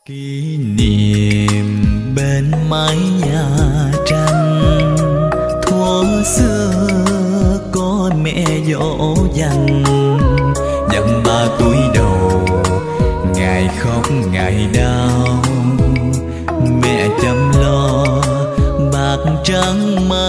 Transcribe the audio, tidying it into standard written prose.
Kỷ niệm bên mái nhà tranh, thuở xưa có mẹ dỗ dành, dặn ba túi đầu ngày khóc ngày đau, mẹ chăm lo bạc trắng mai